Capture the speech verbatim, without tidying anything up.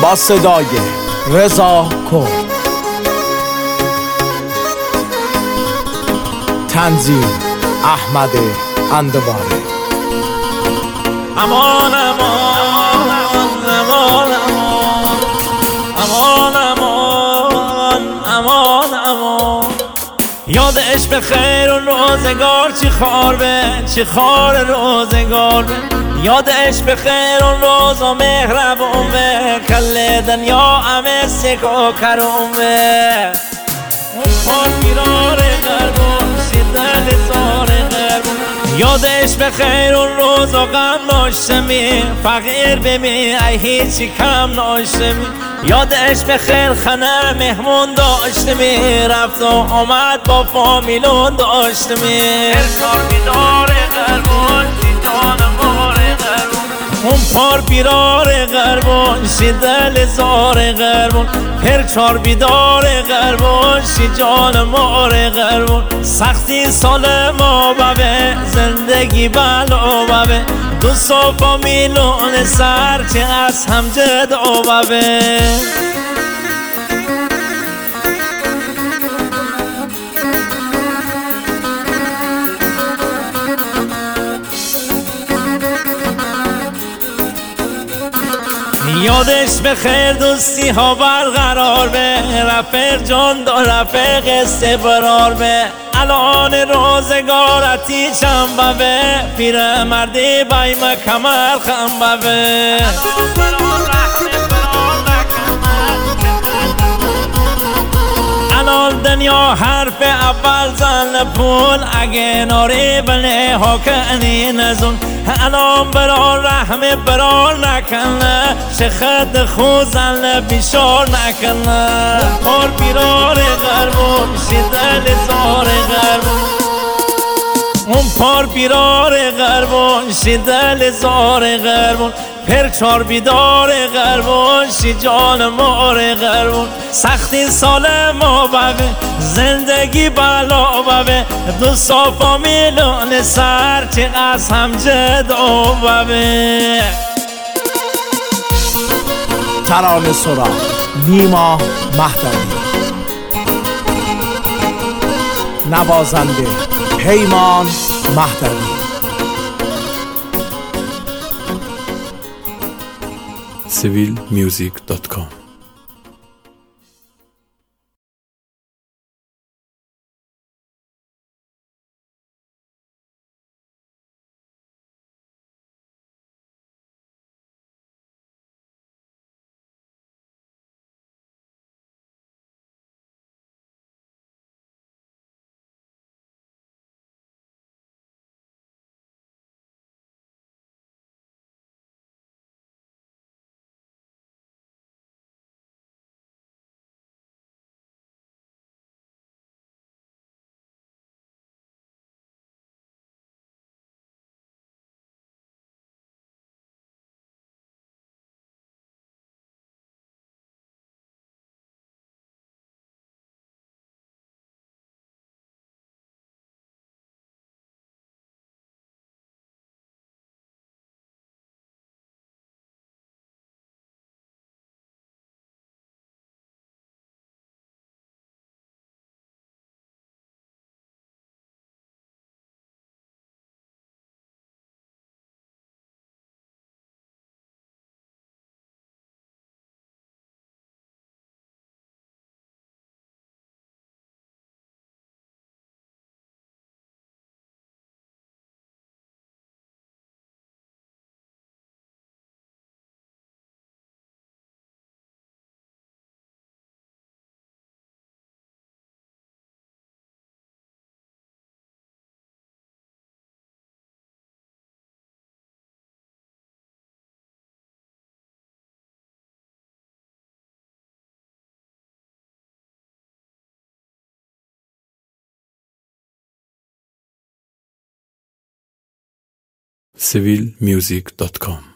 با صدای رضا کرد، تنظیم احمد اندواری. امان امان امان امان امان امان امان امان یادش به خیر و روزگار چی خار به چی خار روزگار به یادش به خیر و روز و مهربون به کل دنیا همه سک و کرون به اون پار پیرار قربون شدل زار قربون یادش به خیر اون روز و غم ناشمی فقیر بمی ای هیچی کم ناشمی یادش به خیر خانه مهمون داشتمی رفت و آمد با فامیلون داشتمی ارسال بیدار قربون جان مار قربون اون پار بیرار قربون شی دل زار قربون هر چار بیدار قربون شی جان مار قربون سختی سال ما بابه زندگی بلا بابه دو صفا میلون سر چه از هم جد و بابه یادش به خیر دوستی ها برقرار به رفیق جان دا رفیق استبرار به الان روزگارتی چم به پیر مردی بایم کمر خم به الان دنیا حرف اول زن پول اگه ناری بله ها کنی نزون الان برار رحم برار نکنه چه خد خوزن بیشار نکنه پار بیرار غربون شدل زار غربون اون پار بیرار غربون شدل زار غربون پر چار بیدار غربون شی جان مار غربون سختی سال ما بابه زندگی بلا بابه دو صافا میلون سر چه از هم جد و بابه ترانه سرا نیما مهدوی، نوازنده پیمان مهدوی. سیویل میوزیک دات کام سیویل میوزیک دات کام